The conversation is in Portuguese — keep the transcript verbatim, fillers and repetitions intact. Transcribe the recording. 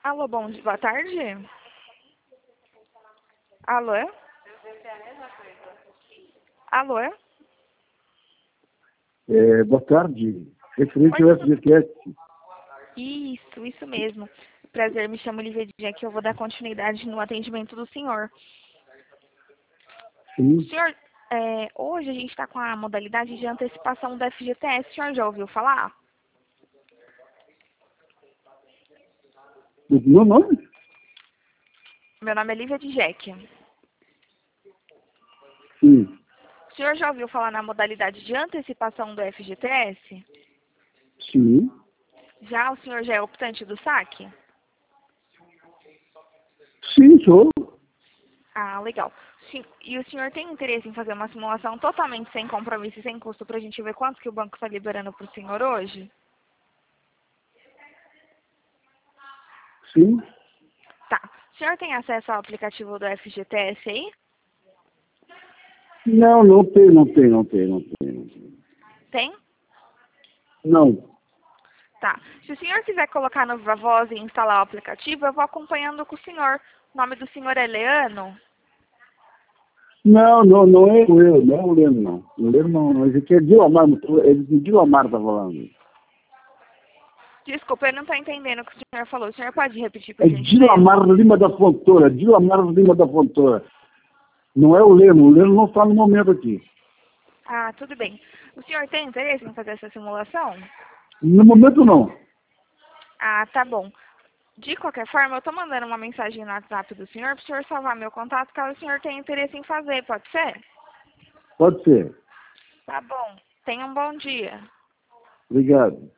Alô, bom dia, boa tarde. Alô? Alô? É, boa tarde. Referente ao Oi, F G T S. isso, isso mesmo. Prazer, me chamo Olivia de que eu vou dar continuidade no atendimento do senhor. O Sim. senhor, é, hoje a gente está com a modalidade de antecipação da F G T S, o senhor já ouviu falar? O meu nome? Meu nome é Lívia de Jack. Sim. O senhor já ouviu falar na modalidade de antecipação do F G T S? Sim. Já o senhor já é optante do saque? Sim, sou. Ah, legal. Sim, e o senhor tem interesse em fazer uma simulação totalmente sem compromisso e sem custo para a gente ver quanto que o banco está liberando para o senhor hoje? Sim. Tá. O senhor tem acesso ao aplicativo do F G T S aí? Não, não tem, não tem, não tem, não tem. Não. Tem. Tem? Não. Tá. Se o senhor quiser colocar no Viva Voz e instalar o aplicativo, eu vou acompanhando com o senhor. O nome do senhor é Leano? Não, não, não é o eu, não é o Leno, não. O Leno não, não. Esse aqui é Dilamar, é de Dilamar tá falando. Desculpa, eu não estou entendendo o que o senhor falou. O senhor pode repetir, por É gentileza? Dilamar Lima da Fontoura, Dilamar Lima da Fontoura. Não é o Leno, o Leno não está no momento aqui. Ah, tudo bem. O senhor tem interesse em fazer essa simulação? No momento não. Ah, tá bom. De qualquer forma, eu estou mandando uma mensagem no WhatsApp do senhor para o senhor salvar meu contato caso o senhor tenha interesse em fazer, pode ser? Pode ser. Tá bom. Tenha um bom dia. Obrigado.